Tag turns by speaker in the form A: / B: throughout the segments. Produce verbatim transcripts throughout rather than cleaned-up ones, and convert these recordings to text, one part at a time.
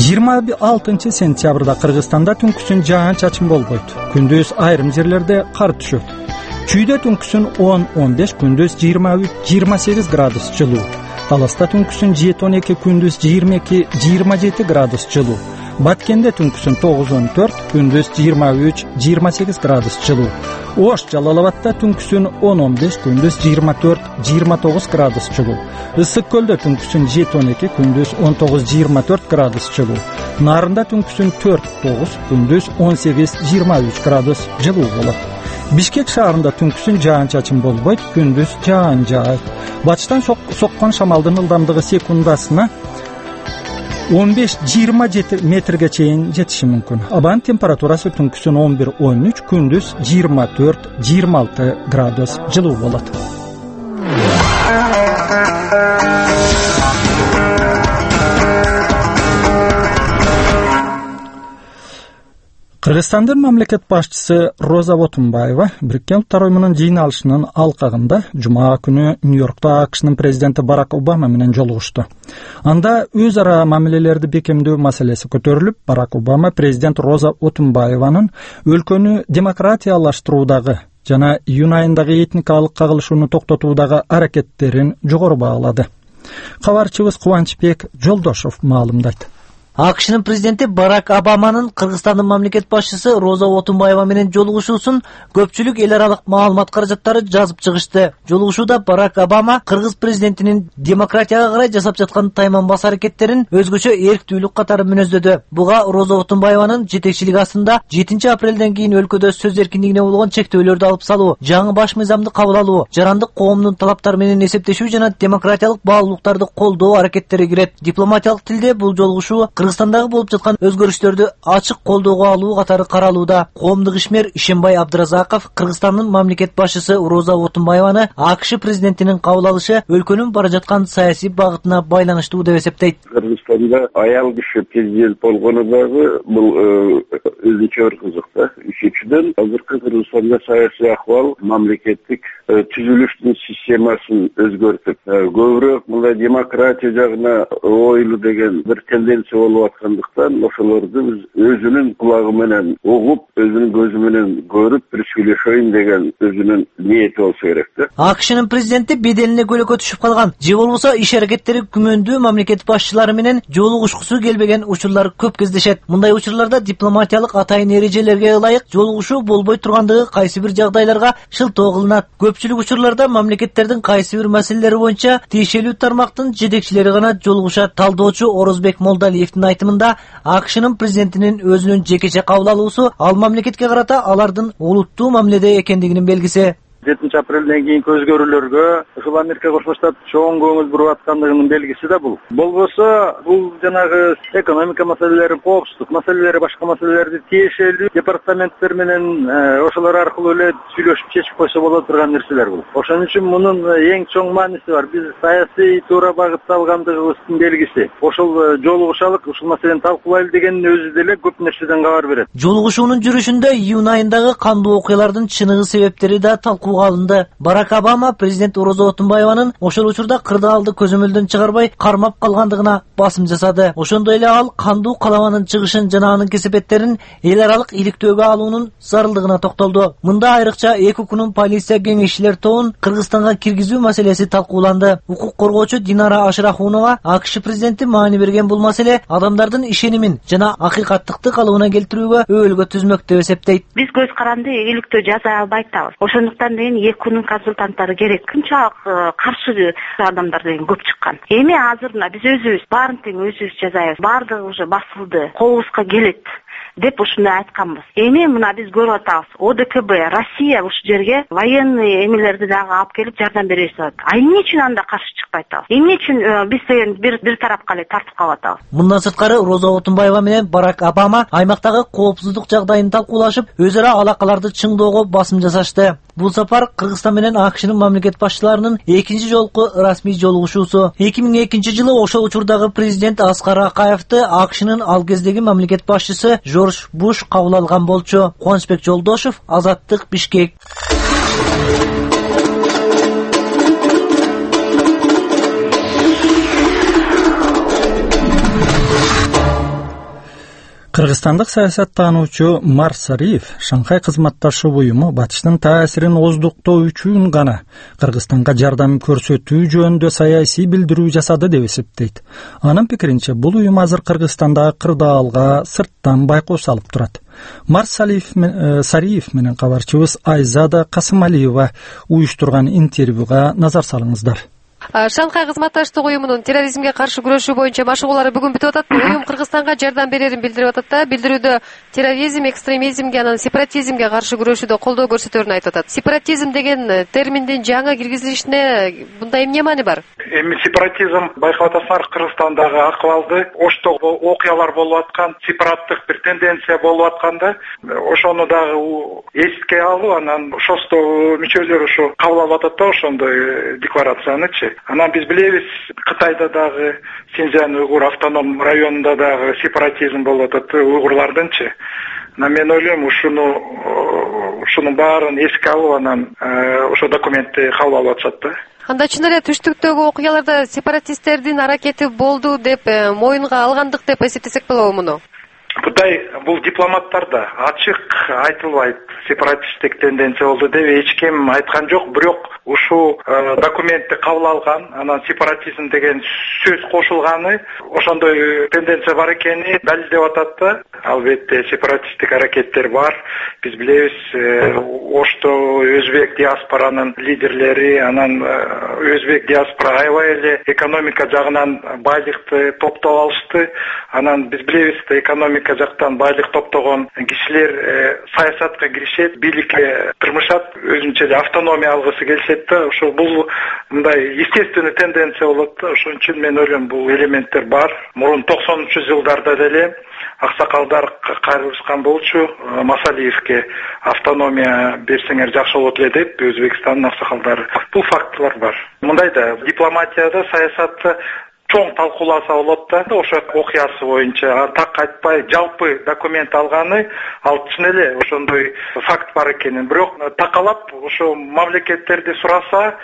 A: жыйырма алтынчы сентябрда Кыргызстанда түнкүсүн жаан-чачын болбойт. Күндүз айрым жерлерде кар түшөт. Чүйдө түнкүсүн он он беш, күндүз жыйырма үч жыйырма сегиз градус жылуу. Таласта түнкүсүн жети он эки, күндүз жыйырма эки жыйырма жети градус жылуу. Баткенде түнкүсүн тогуз он төрт, күндүз жыйырма үч жыйырма сегиз градус жылуу. Ош Жалалабадта түнкүсүн он он беш, күндүз жыйырма төрт жыйырма тогуз градус жылуу. Ысык көлдө түнкүсүн жети он эки, күндүз он тогуз жыйырма төрт градус жылуу. Нарында түнкүсүн төрт тогуз, күндүз он сегиз жыйырма үч градус жылуу болот. Бишкек шаарында түнкүсүн жаан-чачын болбойт, күндүз жаан жаайт. Батыштан соккон шамалдын ылдамдыгы секундасына он беш жыйырма жети метрге чейин жетиши мүмкүн. Абанын температурасы түнкүсүн он бир он үч, күндүз жыйырма төрт жыйырма алты градус жылуу болот. Кыргызстандын мамлекет башчысы Роза Отунбаева Бириккен Улуттар уюмунун жыйналышынын алкагында жума күнү Нью-Йоркто АКШнын президенти Барак Обама менен жолугушту. Анда өз ара мамилелерди бекемдөө маселеси көтөрүлүп, Барак Обама президент Роза Отунбаеванын өлкөнү демократиялаштыруудагы жана июнь айындагы этникалык кагылышууну токтотуудагы аракеттерин жогору баалады. Кабарчыбыз Кубанычбек Жолдошов маалымдайт.
B: АКШнын президенти Барак Обаманын Кыргызстандын мамлекет башчысы Роза Отунбаева менен жолугушуусун көпчүлүк эл аралык маалымат каражаттары жазып чыгышты. Жолугушууда Барак Обама кыргыз президентинин демократияга карай жасап жаткан тайманбас аракеттерин өзгөчө эрктүүлүк катары мүнөздөдү. Буга Роза Отунбаеванын жетекчилиги астында жетинчи апрелден кийин өлкөдө сөз эркиндигине болгон чектөөлөрдү алып салуу, жаңы баш мыйзамды кабыл алуу, жарандык коомдун талаптары менен эсептешүү жана демократиялык баалуулуктарды колдоо аракеттери кирет. Дипломатиялык тилде бул жолугушуу Кыргызстандагы болуп жаткан өзгөрүштөрдү ачык колдоого алуу катары каралууда. Коомдук ишмер Ишембай Абдыразаков Кыргызстандын мамлекет башчысы Роза Отунбаеваны АКШ президентинин кабыл алышы өлкөнүн бара жаткан саясий багытына байланыштуу деп эсептейт.
C: Кыргызстанда аял киши президент болгону дагы бул өзүнчө бир кызык да. Үчүнчүдөн азыркы Кыргызстанда саясий акыбал мамлекеттик түзүлүштүн системасын өзгөртүп, көбүрөөк мындай демократия жагына ойлуу деген бир тенденция болуп аткандыктан ошолорду биз өзүнүн кулагы менен угуп, өзүнүн көзү менен көрүп, бир сүйлөшөйүн деген өзүнүн ниети болсо керек да.
B: АКШнын президенти беделине көлөкө түшүп калган, же болбосо иш аракеттери күмөндүү мамлекет башчылары менен жолугушкусу келбеген учурлар көп кездешет. Мындай учурларда дипломатиялык атайын эрежелерге ылайык жолугушуу болбой тургандыгы кайсы бир жагдайларга шылтоо кылынат. Көпчүлүк учурларда мамлекеттердин кайсы бир маселелери боюнча тиешелүү тармактын жетекчилери гана жолугушат. Талдоочу Орозбек Молдалиевдин айтымында АКШнын президентинин өзүнүн жекече кабыл алуусу ал мамлекетке карата алардын олуттуу мамиледе экендигинин белгиси.
D: жетинчи апрелден кийинки өзгөрүүлөргө ушул Америка Кошмо Штат чоң көңүл буруп аткандыгынын белгиси да бул. Болбосо бул жанагы экономика маселелери, коопсуздук маселелери, башка маселелерди тиешелүү департаменттер менен ошолор аркылуу эле сүйлөшүп чечип койсо боло турган нерселер бул. Ошон үчүн мунун эң чоң мааниси бар. Биз саясий туура багытта алгандыгыбыздын белгиси. Ошол жолугушалык, ушул маселени талкуулайлы дегендин өзү деле көп нерседен кабар берет.
B: Жолугушуунун жүрүшүндө июнь айындагы кандуу окуялардын чыныгы себептери да талкуу алынды. Барак Обама президент Роза Отунбаеванын ошол учурда кырдаалды көзөмөлдөн чыгарбай кармап калгандыгына басым жасады. Ошондой эле ал кандуу каламанын чыгышын жана анын кесепеттерин эл аралык иликтөөгө алуунун зарылдыгына токтолду. Мында айрыкча эки укунун полиция кеңешчилер тобун Кыргызстанга киргизүү маселеси талкууланды. Укук коргоочу Динара Ашрахунова АКШ президенти маани берген бул маселе адамдардын ишенимин жана акыйкаттыкты калыбына келтирүүгө өбөлгө түзмөк деп эсептейт.
E: Биз көз каранды иликтөө жасай албай атабыз. Ошондуктан эки күнүн консультанттары керек. Канчалык каршы адамдар деген көп чыккан. Эми азыр мына биз өзүбүз баарын тең өзүбүз жасайбыз. Баардыгы уже басылды. Колубузга келет деп ушундай айтканбыз. Эми мына биз көрүп атабыз. О Д К Б, Россия ушул жерге военный эмелерди дагы алып келип жардам беребиз деп. А эмне үчүн анда каршы чыкпай атабыз? Эмне үчүн биз деген бир бир тарапка эле тартып калып атабыз?
B: Мындан сырткары Роза Отунбаева менен Барак Обама аймактагы коопсуздук жагдайын талкуулашып, өз ара алакаларды чыңдоого басым жасашты. Бул сапар Кыргызстан менен АКШнын мамлекет башчыларынын экинчи жолку расмий жолугушуусу. эки миң экинчи жылы ошол учурдагы президент Аскар Акаевди АКШнын ал кездеги мамлекет башчысы Жорж Буш кабыл алган болчу. Кубанычбек Жолдошов, Азаттык, Бишкек.
A: Кыргызстандык саясаттануучу Марс Сариев Шанхай кызматташуу уюму батыштын таасирин ооздуктоо үчүн гана Кыргызстанга жардам көрсөтүү жөнүндө саясий билдирүү жасады деп эсептейт. Анын пикиринче, бул уюм азыр Кыргызстандагы кырдаалга сырттан байкоо салып турат. Марс Сариев менен кабарчыбыз Айзада Касымалиева уюштурган интервьюга назар салыңыздар.
F: Шанхай кызматташтык уюмунун терроризмге каршы күрөшүү боюнча машыгуулары бүгүн бүтүп атат. Уюм Кыргызстанга жардам берерин билдирип атат да, билдирүүдө терроризм, экстремизмге, анан сепаратизмге каршы күрөшүүдө колдоо көрсөтөрүн айтып атат. Сепаратизм деген терминдин жаңы киргизилишине мындай эмне маани бар?
G: Эми сепаратизм байкап атасыңар, Кыргызстандагы акыбалды, ошто окуялар болуп аткан, сепараттык бир тенденция болуп атканда, ошону дагы эске алуу, анан шосто мүчөлөр ушу кабыл алып атат да ошондой декларациянычы. Анан биз билебиз, Кытайда дагы Синьцзян уйгур автоном районунда дагы сепаратизм болуп атат уйгурлардынчы. Анан мен ойлойм, ушуну ушунун баарын эске алып, анан ошо документти кабыл алып атышат да.
F: Анда чын эле түштүктөгү окуяларда сепаратисттердин аракети болду деп моюнга алгандык деп эсептесек болобу муну?
G: Кытай бул дипломаттарда ачык айтылбайт, сепаратисттик тенденция болду деп эч ким айткан жок, бирок ушу документти кабыл алган, анан сепаратизм деген сөз кошулганы, ошондой тенденция бар экени далилдеп атат да. Албетте сепаратисттик аракеттер бар. Биз билебиз, ошто өзбек диаспоранын лидерлери, анан өзбек диаспора аябай эле экономика жагынан байлыкты топтоп алышты. Анан биз билебиз, экономика жактан байлык топтогон кишилер саясатка киришет, бийликке тырмышат, өзүнчө эле автономия алгысы келишет да. Ошо бул мындай естественный тенденция болот да. Ошон үчүн мен ойлойм, бул элементтер бар. Мурун токсонунчу жылдарда деле аксакалдар кайрылышкан болчу, Масалиевке автономия берсеңер жакшы болот эле деп Өзбекстандын аксакалдары. Бул фактылар бар. Мындай да дипломатияда, саясатта чоң талкууласа болот да. Ошо окуясы боюнча так айтпай жалпы документ алганы, ал чын эле ошондой факт бар экенин, бирок такалап ошо мамлекеттерди сураса,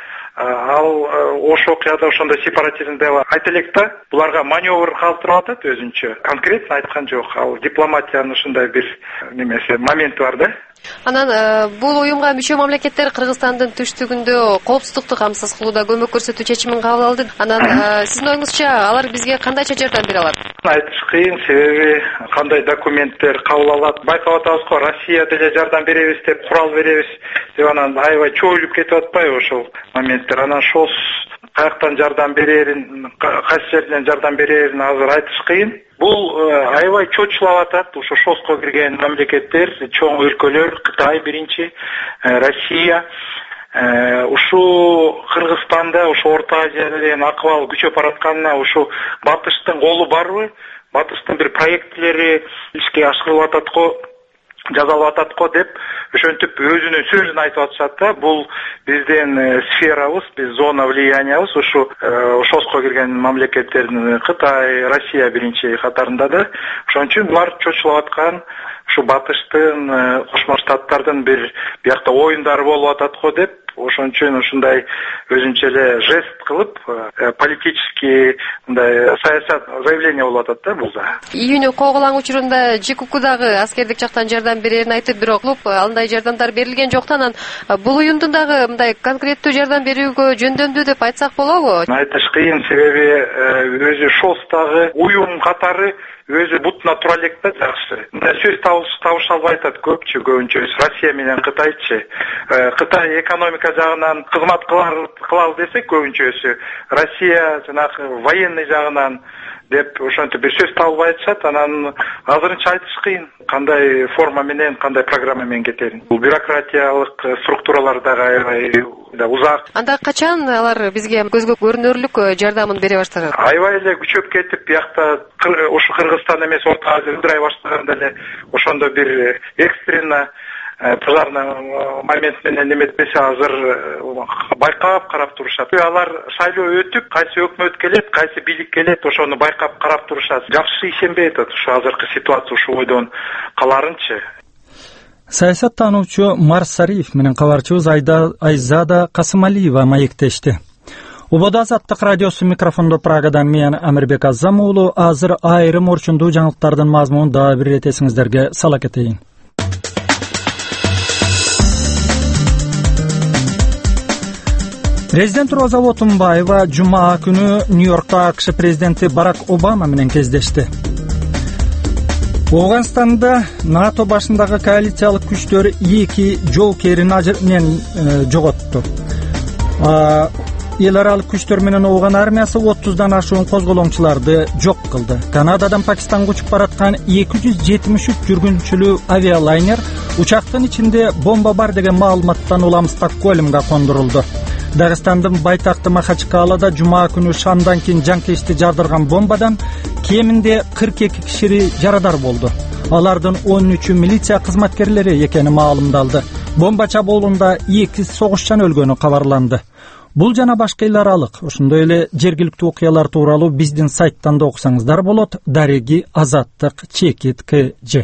G: ал ошо окуяда ошондой сепаратизм деп айта элек да, буларга маневр калтырып атат өзүнчө. Конкретно айткан жок, ал дипломатиянын ушундай бир немеси, моменти бар да.
F: Анан бул уюмга мүчө мамлекеттер Кыргызстандын түштүгүндө коопсуздукту камсыз кылууда көмөк көрсөтүү чечимин кабыл алды. Анан сиздин оюңузча алар бизге кандайча жардам бере алат?
G: Айтыш кыйын, себеби кандай документтер кабыл алат. Байкап атабыз го, Россия деле жардам беребиз деп, курал беребиз деп, анан аябай чоюлуп кетип атпайбы ошол моменттер. Анан шос каяктан жардам берерин, кайсы жерден жардам берерин азыр айтыш кыйын. Бул аябай чочулап атат. Ошо шоско кирген мамлекеттер, чоң өлкөлөр, Кытай биринчи, Россия. Ушу Кыргызстанда, ушу Орто Азияда деген акыбал күчөп баратканына ушу Батыштын колу барбы? Батыштын бир проектлери ишке ашырылып атат го, жазалып атат го деп ошентип өзүнүн сөзүн айтып атышат да. Бул биздин сферабыз, биз зона влияниябыз, ушу шоско кирген мамлекеттердин Кытай, Россия биринчи катарында да. Ошон үчүн булар чочулап аткан, ушу Батыштын, Кошмо Штаттардын бир биякта оюндары болуп атат го деп, ошон үчүн ушундай өзүнчө эле жест кылып, политический мындай саясат заявление болуп атат да бул да.
F: Июнь Коголаң учурунда ЖКУКдагы аскердик жактан жардам берерин айтып, бирок клуб андай жардамдар берилген жок. Анан бул уюмдун дагы мындай конкреттүү жардам берүүгө жөндөмдүү деп айтсак болобу?
G: Айтыш кыйын, себеби өзү шостагы уюм катары өзү бутуна тура элек да жакшы. Сөз табыша албай атат көпчү, көбүнчө Россия менен Кытайчы. Кытай экономика жагынан кызмат кылалы десек көбүнчөсү, Россия жанагы военный жагынан деп ошентип бир сөз табылбай атышат. Анан азырынча айтыш кыйын, кандай форма менен, кандай программа менен кетерин. Бул бюрократиялык структуралар дагы аябай узак.
F: Анда качан алар бизге көзгө көрүнөрлүк жардамын бере башташат?
G: Аябай эле күчөп кетип, биякта ушу Кыргызстан эмес, Орто Азия ылдырай баштаганда эле ошондо бир экстренно пожарный момент менен эметпесе азыр байкап карап турушат. Алар шайлоо өтүп, кайсы өкмөт келет, кайсы бийлик келет, ошону байкап карап турушат. Жакшы ишенбей атат ушу азыркы ситуация ушу бойдон каларынчы.
A: Саясаттануучу Марс Сариев менен кабарчыбыз Айзада Касымалиева маектешти. Убада Азаттык радиосу микрофондо Прагадан мен Амирбек Азам уулу. Азыр айрым орчундуу жаңылыктардын мазмунун дагы бир ирет эсиңиздерге сала кетейин. Президент Роза Отунбаева жума күнү Нью-Йоркто АКШ президенти Барак Обама менен кездешти. Афганстанда НАТО башындагы коалициялык күчтөр эки жоокерин менен жоготту. Эл аралык күчтөр менен Афган армиясы отуздан ашуун козголоңчуларды жок кылды. Канададан Пакистанга учуп бараткан эки жүз жетимиш үч жүргүнчүлүү авиалайнер учактын ичинде бомба бар деген маалыматтан улам Стокгольмго кондурулду. Дагыстандын байтакты Махачкалада жума күнү шамдан кийин жанкечти жардырган бомбадан кеминде кырк эки киши жарадар болду. Алардын он үчү милиция кызматкерлери экени маалымдалды. Бомба чабуулунда эки согушчан өлгөнү кабарланды. Бул жана башка эл аралык, ошондой эле жергиликтүү окуялар тууралуу биздин сайттан да окусаңыздар болот. Дареги Азаттык чекит кж.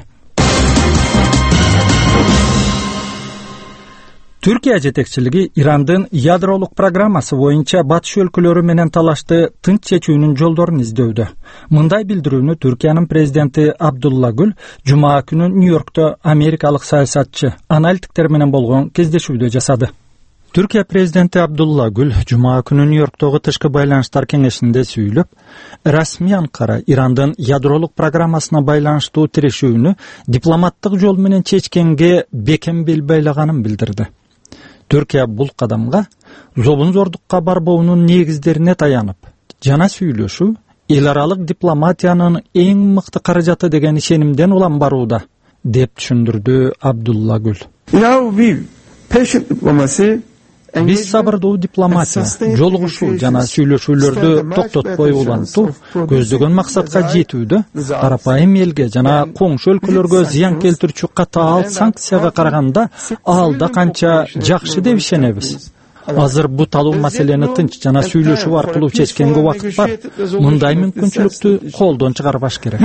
A: Түркия жетекчилиги Ирандын ядролук программасы боюнча батыш өлкөлөрү менен талашты тынч чечүүнүн жолдорун издөөдө. Мындай билдирүүнү Түркиянын президенти Абдулла Гүл жума күнү Нью-Йоркто америкалык саясатчы, аналитиктер менен болгон кездешүүдө жасады. Түркия президенти Абдулла Гүл жума күнү Нью-Йорктогу тышкы байланыштар кеңешинде сүйлөп, расмий Анкара Ирандын ядролук программасына байланыштуу тирешүүнү дипломаттык жол менен чечкенге бекем бел байлаганын билдирди. Түркия бул кадамга зобунзордукка барбоонун негиздерине таянып, жана сүйлөшүү эл аралык дипломатиянын эң мыкты каражаты деген ишенимден улам барууда, деп түшүндүрдү Абдулла Гүл. Биз сабырдуу дипломатия, жолугушуу жана сүйлөшүүлөрдү токтотпой улантуу көздөгөн максатка жетүүдө карапайым элге жана коңшу өлкөлөргө зыян келтирүүчү катаал санкцияга караганда алда канча жакшы деп ишенебиз. Азыр буталуу маселени тынч жана сүйлөшүү аркылуу чечкенге убакыт бар. Мындай мүмкүнчүлүктү колдон чыгарбаш керек.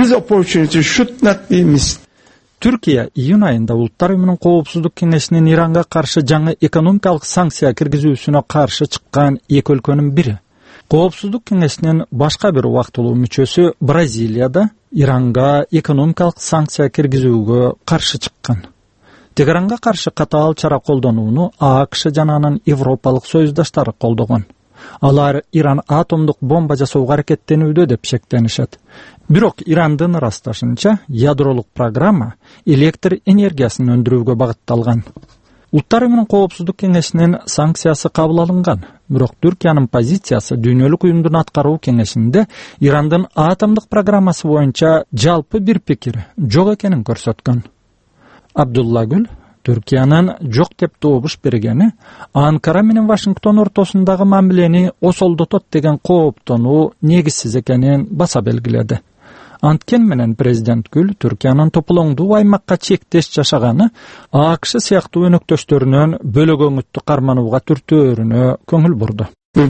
A: Түркия июнь айында Улуттар уюмунун коопсуздук кеңешинин Иранга каршы жаңы экономикалык санкция киргизүүсүнө каршы чыккан эки өлкөнүн бири. Коопсуздук кеңешинин башка бир убактылуу мүчөсү Бразилияда Иранга экономикалык санкция киргизүүгө каршы чыккан. Тегеранга каршы катаал чара колдонууну АКШ жана анын Европалык союздаштары колдогон. Алар Иран атомдук бомба жасоого аракеттенүүдө деп шектенишет. Бирок Ирандын ырасташынча ядролук программа электр энергиясын өндүрүүгө багытталган. Улуттар уюмунун коопсуздук кеңешинин санкциясы кабыл алынган. Бирок Түркиянын позициясы Дүйнөлүк уюмдун аткаруу кеңешинде Ирандын атомдук программасы боюнча жалпы бир пикир жок экенин көрсөткөн. Абдулла Гүл Түркиянын жок деп добуш бергени Анкара менен Вашингтон ортосундагы мамилени осолдотот деген кооптонуу негизсиз экенин баса белгиледи. Анткен менен президент Гүл Түркиянын тополоңдуу аймакка чектеш жашаганы АКШ сыяктуу өнөктөштөрүнөн бөлөгөңүттү карманууга түртөөрүнө көңүл бурду.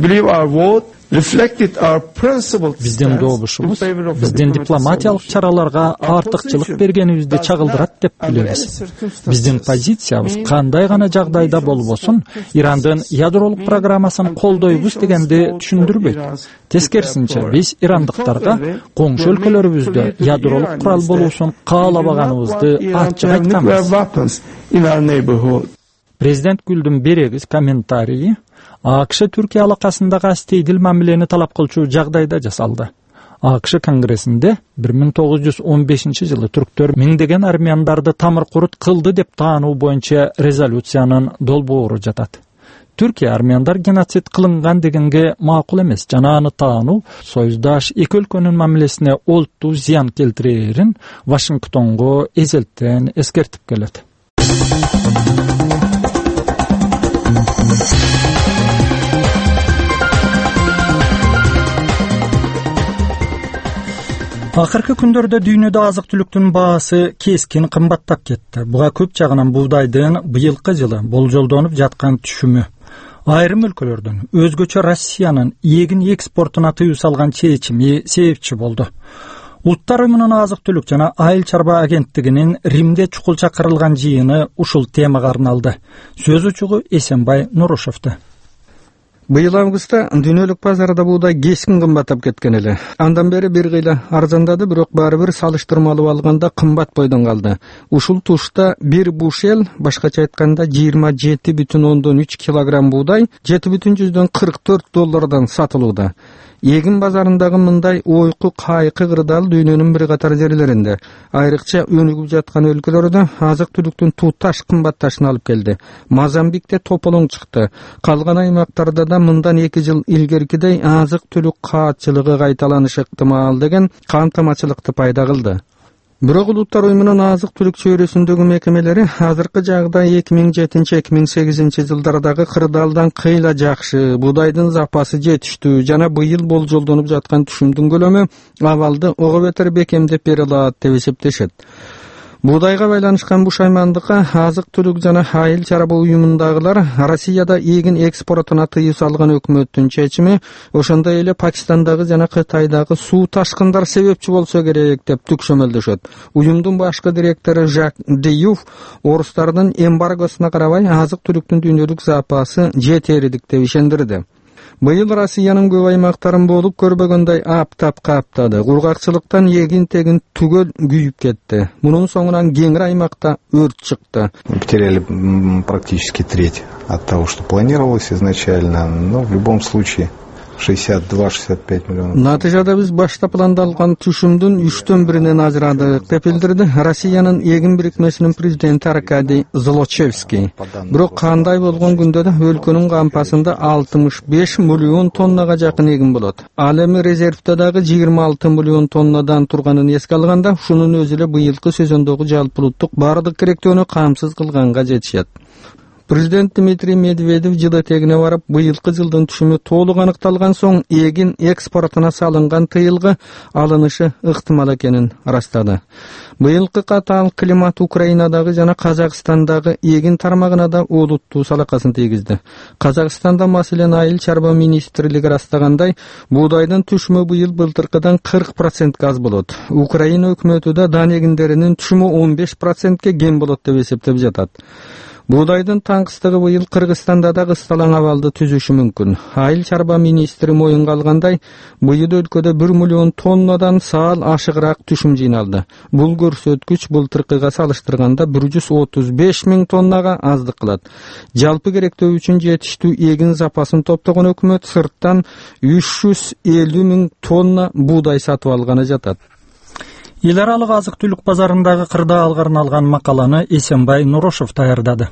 A: Биздин добушубуз биздин дипломатиялык чараларга артыкчылык бергенибизди чагылдырат деп билебиз. Биздин позициябыз кандай гана жагдайда болбосун Ирандын ядролук программасын колдойбуз дегенди түшүндүрбөйт. Тескерисинче биз ирандыктарга коңшу өлкөлөрүбүздө ядролук курал болуусун каалабаганыбызды ачык айтканбыз. Президент Гүлдүн берегиз комментарийи АКШ Түркия алакасындагы астейдил мамилени талап кылчу жагдайда жасалды. АКШ конгрессинде бир миң тогуз жүз он бешинчи жылы түрктөр миңдеген армяндарды тамыр курут кылды деп таануу боюнча резолюциянын долбоору жатат. Түркия армяндар геноцид кылынган дегенге макул эмес жана аны таануу союздаш эки өлкөнүн мамилесине олуттуу зыян келтирерин Вашингтонго эзелтен эскертип келет. Акыркы күндөрдө дүйнөдө азык-түлүктүн баасы кескин кымбаттап кетти. Буга көп жагынан буудайдын быйылкы жылы болжолдонуп жаткан түшүмү, айрым өлкөлөрдүн, өзгөчө Россиянын эгин экспортуна тыюу салган чечими себепчи болду. Улуттар уюмунун азык-түлүк жана айыл чарба агенттигинин Римде чукул чакырылган жыйыны ушул темага арналды. Сөз учугу Эсенбай Нурушевду. Быйыл августта дүйнөлүк базарда буудай кескин кымбаттап кеткен эле. Андан бери бир кыйла арзандады, бирок баары бир салыштырмалуу алганда кымбат бойдон калды. Ушул тушта бир бушел, башкача айтканда жыйырма жети бүтүн ондон үч килограмм буудай жети бүтүн жүздөн кырк төрт доллардан сатылууда. Эгин базарындагы мындай ойку кайкы кырдаал дүйнөнүн бир катар жерлеринде, айрыкча өнүгүп жаткан өлкөлөрдө азык-түлүктүн туташ кымбатташын алып келди. Мозамбикте тополоң чыкты. Калган аймактарда да мындан эки жыл илгеркидей азык-түлүк каатчылыгы кайталанышы ыктымал деген кантамачылыкты пайда кылды. Бирок Улуттар уюмунун азык-түлүк чөйрөсүндөгү мекемелери азыркы жагдай эки миң жетинчи эки миң сегизинчи жылдардагы кырдаалдан кыйла жакшы, буудайдын запасы жетиштүү жана быйыл болжолдонуп жаткан түшүмдүн көлөмү абалды ого бетер бекемдеп бере алат деп эсептешет. Буудайга байланышкан бушаймандыкка азык-түлүк жана айыл чарба уюмундагылар Россияда эгин экспортуна тыюу салган өкмөттүн чечими ошондой эле Пакистандагы жана Кытайдагы суу ташкындар себепчи болсо керек деп түкшөмөлдөшөт. Уюмдун башкы директору Жак Деюв орустардын эмбаргосуна карабай азык-түлүктүн дүйнөлүк запасы жетерлик деп ишендирди. Быйыл Россиянын көп аймактарын болуп көрбөгөндөй аптап каптады. Кургакчылыктан эгин тегин түгөл күйүп кетти. Мунун соңунан кеңир аймакта өрт чыкты.
H: Потеряли практически треть от того, что планировалось изначально, но в любом случае шестьдесят два — шестьдесят пять миллионов.
A: Натыйжада биз башта пландалган түшүмдүн үчтөн биринен ажырадык деп билдирди Россиянын эгин бирикмесинин президенти Аркадий Золочевский. Бирок кандай болгон күндө да өлкөнүн кампасында алтымыш беш миллион тоннага жакын эгин болот. Ал эми резервде дагы жыйырма алты миллион тоннадан турганын эске алганда, ушунун өзү эле быйылкы сезондогу жалпы улуттук бардык керектөөнү камсыз кылганга жетишет. Президент Дмитрий Медведев жылы тегине барып, быйылкы жылдын түшүмү толук аныкталган соң эгин экспортуна салынган тыйылгы алынышы ыктымал экенин ырастады. Быйылкы катаал климат Украинадагы жана Казакстандагы эгин тармагына да олуттуу салакасын тийгизди. Казакстанда маселен айыл чарба министрлиги ырастагандай, буудайдын түшүмү быйыл былтыркыдан кырк процентке аз болот. Украина өкмөтү да дан эгиндеринин түшүмү он беш процентке кем болот деп эсептеп жатат. Буудайдын таңкыстыгы быйыл Кыргызстанда да кысталаң абалды түзүшү мүмкүн. Айыл чарба министри моюнга алгандай, быйыл өлкөдө бир миллион тоннадан саал ашыгыраак түшүм жыйналды. Бул көрсөткүч былтыркыга салыштырганда бир жүз отуз беш миң тоннага аздык кылат. Жалпы керектөө үчүн жетиштүү эгин запасын топтогон өкмөт сырттан үч жүз элүү миң тонна буудай сатып алганы жатат. Эл аралык азык-түлүк базарындагы кырдаалга арналган макаланы Эсенбай Нурошев даярдады.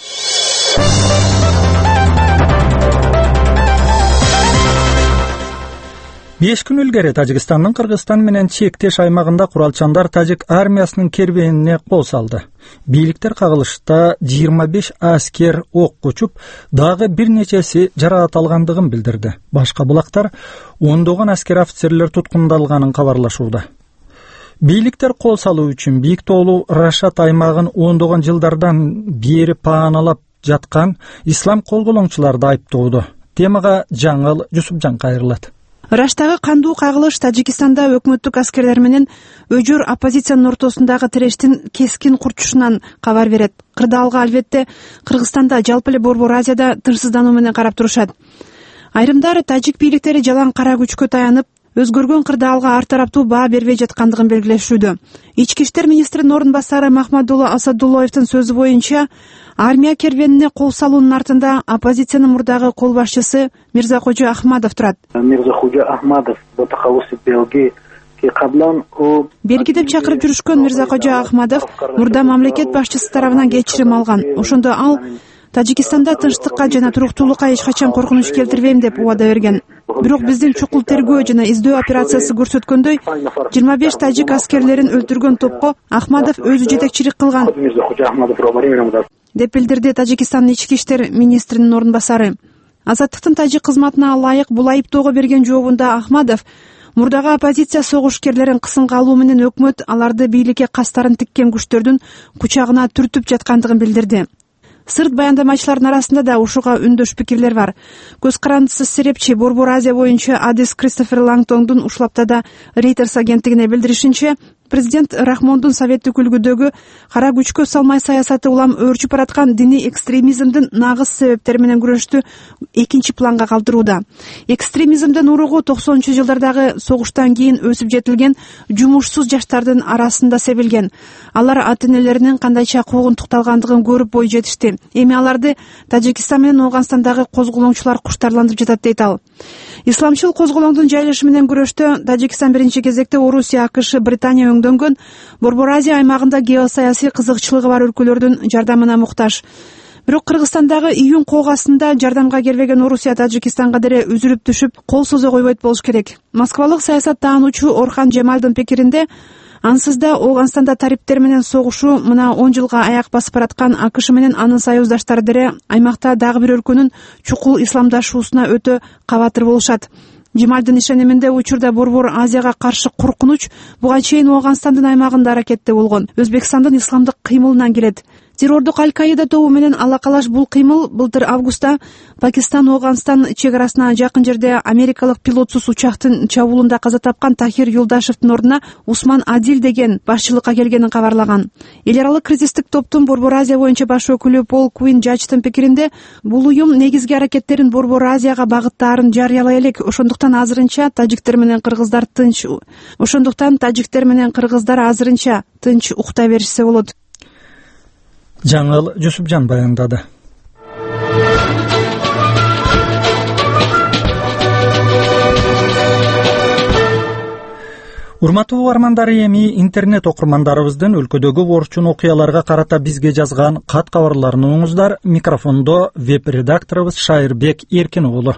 A: беш күн илгери Тажикстандын Кыргызстан менен чектеш аймагында куралчандар тажик армиясынын кербенине кол салды. Бийликтер кагылышта жыйырма беш аскер ок кучуп, дагы бир нечеси жаракат алгандыгын билдирди. Башка булактар ондогон аскер офицерлер туткундалганын кабарлашууда. Бийликтер кол салуу үчүн Бийик тоолуу Рашат аймагын ондогон жылдардан бери пааналап жаткан ислам колголоңчуларды айыптоодо. Темага Жаңыл Жусупжан кайрылат.
I: Раштагы кандуу кагылыш Тажикстанда өкмөттүк аскерлер менен өжөр оппозициянын ортосундагы тирештин кескин курчушунан кабар берет. Кырдаалга албетте Кыргызстанда, жалпы эле Борбор Азияда тынчсыздануу менен карап турушат. Айрымдары тажик бийликтери жалаң кара күчкө таянып, өзгөргөн кырдаалга ар тараптуу баа бербей жаткандыгын белгилешүүдө. Ички иштер министринин орун басары Махмадулла Асадуллоевдин сөзү боюнча, армия кербенине кол салуунун артында оппозициянын мурдагы кол башчысы Мирзакожо Ахмадов турат.
J: Мирзакожо Ахмадов бутахалуси белги
I: Белги деп чакырып жүрүшкөн Мирзакожо Ахмадов мурда мамлекет башчысы тарабынан кечирим алган. Ошондо ал Тажикстанда тынчтыкка жана туруктуулукка эч качан коркунуч келтирбейм деп убада берген. Бирок биздин чукул тергөө жана издөө операциясы көрсөткөндөй, жыйырма беш тажик аскерлерин өлтүргөн топко Ахмадов өзү жетекчилик кылган деп билдирди Тажикстандын ички иштер министринин орун басары. Азаттыктын тажик кызматына ылайык бул айыптоого берген жообунда Ахмадов мурдагы оппозиция согушкерлерин кысымга алуу менен өкмөт аларды бийликке кастарын тиккен күчтөрдүн кучагына түртүп жаткандыгын билдирди. Сырт баяндамачылардын арасында да ушуга үндөш пикирлер бар. Көз карандысыз серепчи Борбор Азия боюнча Адис Кристофер Лангтондун ушул аптада Reuters агенттигине билдиришинче, президент Рахмондун совет өкүлүгүдөгү кара күчкө салмай саясаты улам өөрчүп бараткан диний экстремизмдин нагыз себептери менен күрөштү экинчи планга калтырууда. Экстремизмдин уругу токсонунчу жылдардагы согуштан кийин өсүп жетилген жумушсуз жаштардын арасында себилген. Алар ата-энелеринин кандайча куугунтукталгандыгын көрүп бой жетишти. Эми аларды Тажикстан менен Ооганстандагы козголоңчулар куштарландырып жатат дейт ал. Исламчыл козголоңдун жайылышы менен күрөштө Тажикстан биринчи кезекте Орусия, АКШ, Британия өңдөнгөн Борбор Азия аймагында геосаясий кызыкчылыгы бар өлкөлөрдүн жардамына муктаж. Бирок Кыргызстандагы июнь коогаасында жардамга келбеген Орусия Тажикстанга деле үзүлүп түшүп, кол созо койбойт болуш керек. Москвалык саясат таануучу Орхан Жемалдын пикиринде, ансыз да Ооганстанда тариптер менен согушу мына он жылга аяк басып бараткан АКШ менен анын союздаштары деле аймакта дагы бир өлкөнүн чукул исламдашуусуна өтө кабатыр болушат. Жемалдын ишениминде учурда Борбор Азияга каршы коркунуч буга чейин Ооганстандын аймагында аракетте болгон Өзбекстандын исламдык кыймылынан келет. Террордук Аль-Каида тобу менен алакалаш бул кыймыл былтыр августта Пакистан Ооганстан чек арасына жакын жерде америкалык пилотсуз учактын чабуулунда каза тапкан Тахир Юлдашевдин ордуна Усман Адил деген башчылыкка келгенин кабарлаган. Эл аралык кризистик топтун Борбор Азия боюнча баш өкүлү Пол Куин Жачтын пикиринде, бул уюм негизги аракеттерин Борбор Азияга багыттаарын жарыялай элек, ошондуктан азырынча тажиктер менен кыргыздар тынч ошондуктан тажиктер менен кыргыздар азырынча тынч укта беришсе болот.
A: Жаңыл Жусупжан баяндады. Урматтуу угармандар, эми интернет окурмандарыбыздын өлкөдөгү орчун окуяларга карата бизге жазган кат кабарларын угуңуздар. Микрофондо веб-редакторубуз Шайырбек Эркин уулу.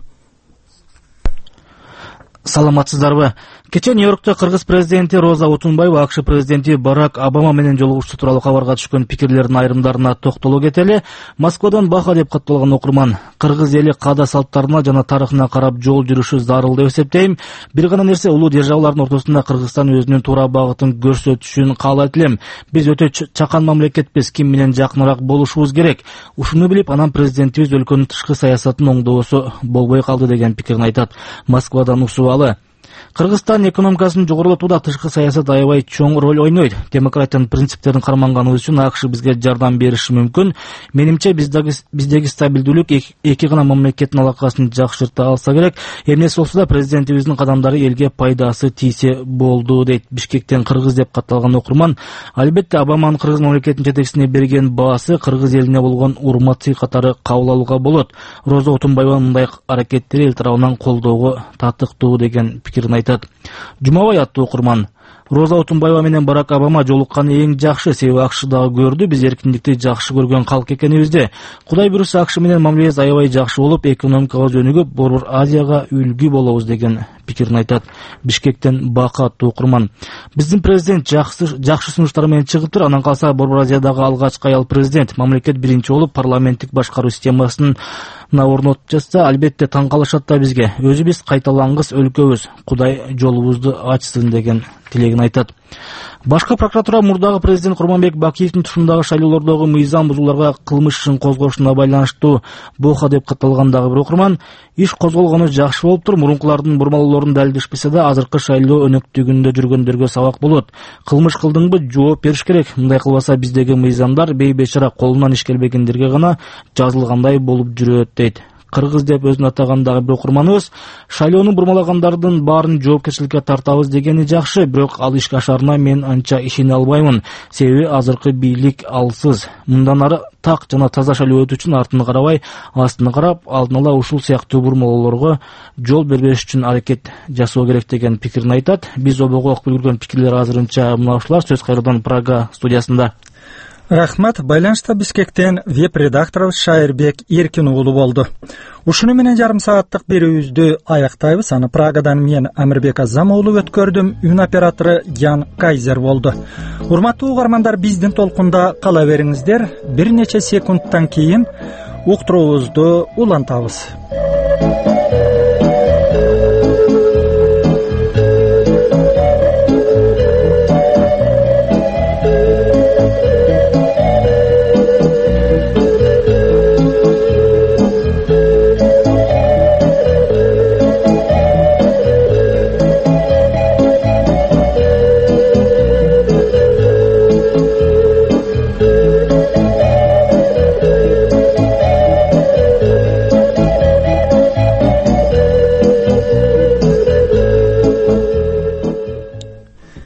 K: Саламатсыздарбы? Кече Нью-Йоркто Кыргыз президенти Роза Отунбаева АКШ президенти Барак Обама менен жолугушуу тууралуу кабарга түшкөн пикирлердин айрымдарына токтоло кетели. Москвадан бака деп катталган окурман. Кыргыз эли каада салттарына жана тарыхына карап жол жүрүшү зарыл деп эсептейм. Бир гана нерсе, улуу державалардын ортосунда Кыргызстан өзүнүн туура багытын көрсөтүшүн каалайт элем. Биз өтө чакан мамлекетпиз, ким менен жакыныраак болушубуз керек. Ушуну билип, анан президентибиз өлкөнүн тышкы саясатын оңдоосу болбой калды деген пикирин айтат. Москвадан усубалы. Кыргызстан экономикасын жогорулатууда тышкы саясат аябай чоң роль ойнойт. Демократиянын принциптерин карманганыбыз үчүн АКШ бизге жардам бериши мүмкүн. Менимче биздеги биздеги стабилдүүлүк эки гана мамлекеттин алакасын жакшырта алса керек. Эмнеси болсо да президентибиздин кадамдары элге пайдасы тийсе болду, дейт Бишкектен Кыргыз деп катталган окурман. Албетте, Обаманын Кыргыз мамлекетинин жетекчисине берген баасы Кыргыз элине болгон урматы катары кабыл алууга болот. Роза Отунбаеванын мындай аракеттери эл тарабынан колдоого татыктуу деген пикирин айтат. Жумабай аттуу окурман. Роза Отунбаева менен Барак Обама жолукканы эң жакшы, себеби АКШ дагы көрдү, биз эркиндикти жакшы көргөн калк экенибизди. Кудай буйруса АКШ менен мамилебиз аябай жакшы болуп, экономикабыз өнүгүп, Борбор Азияга үлгү болобуз деген пикирин айтат. Бишкектен Бака аттуу окурман. Биздин президент жакшы жакшы сунуштар менен чыгыптыр, анан калса Борбор Азиядагы алгачкы аял президент. Мамлекет биринчи болуп парламенттик башкаруу системасын орнотуп жатса, албетте таң калышат да бизге. Өзүбүз кайталангыс өлкөбүз. Кудай жолубузду ачсын деген тилегин айтат. Башкы прокуратура мурдагы президент Курманбек Бакиевдин тушундагы шайлоолордогу мыйзам бузууларга кылмыш ишин козгошуна байланыштуу боха деп катталгандагы бир окурман. Иш козголгону жакшы болуптур, мурункулардын бурмалоолорун далилдешпесе да азыркы шайлоо өнөктүгүндө жүргөндөргө сабак болот. Кылмыш кылдыңбы, жооп бериш керек. Мындай кылбаса биздеги мыйзамдар бейбечара колунан иш келбегендерге гана жазылгандай болуп жүрөт, дейт. Кыргыз деп өзүн атагандагы бир окурманыбыз. Шайлоону бурмалагандардын баарын жоопкерчиликке тартабыз дегени жакшы, бирок ал ишке ашарына мен анча ишене албаймын. Себеби азыркы бийлик алсыз. Мындан ары так жана таза шайлоо өтүү үчүн артына карабай, астына карап, алдын ала ушул сыяктуу бурмалоолорго жол бербеш үчүн аракет жасоо керек деген пикирин айтат. Биз обого окуп үлгүргөн пикирлер азырынча мына ушулар. Сөз кайрадан Прага студиясында.
A: Рахмат. Байланышта Бишкектен веб-редакторубуз Шайырбек Эркин уулу болду. Ушуну менен жарым сааттык берүүбүздү аяктайбыз. Аны Прагадан мен Амирбек Азам уулу өткөрдүм. Үн оператору Ян Кайзер болду. Урматтуу угармандар, биздин толкунда кала бериңиздер. Бир нече секундтан кийин уктуруубузду улантабыз.